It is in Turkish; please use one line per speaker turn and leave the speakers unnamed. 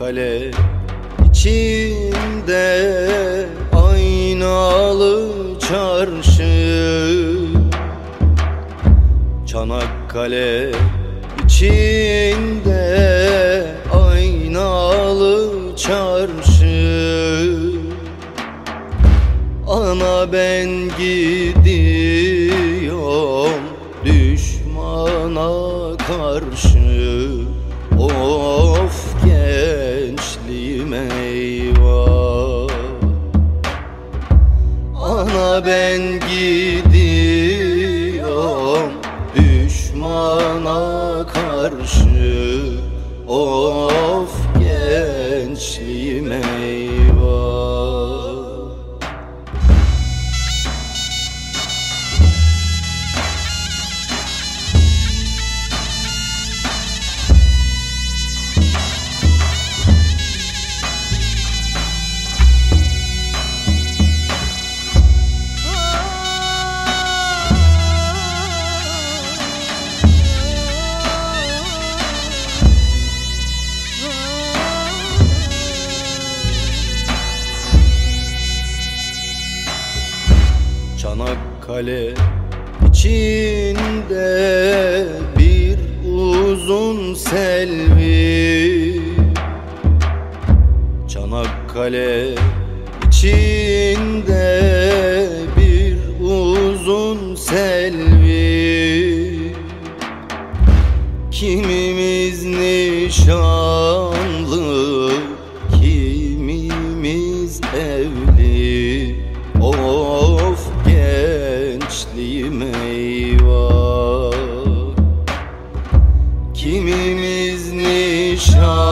Çanakkale içinde aynalı çarşı, Çanakkale içinde aynalı çarşı. Ana ben gidiyorum düşmana karşı, of gençliğim eyvah. Ana ben gidiyorum düşmana karşı, of gençliğim eyvah. Çanakkale içinde bir uzun selvi, Çanakkale içinde bir uzun selvi. Kimimiz nişanlı, kimimiz evli, of gençliğim eyvah. Kimimiz nişanlı,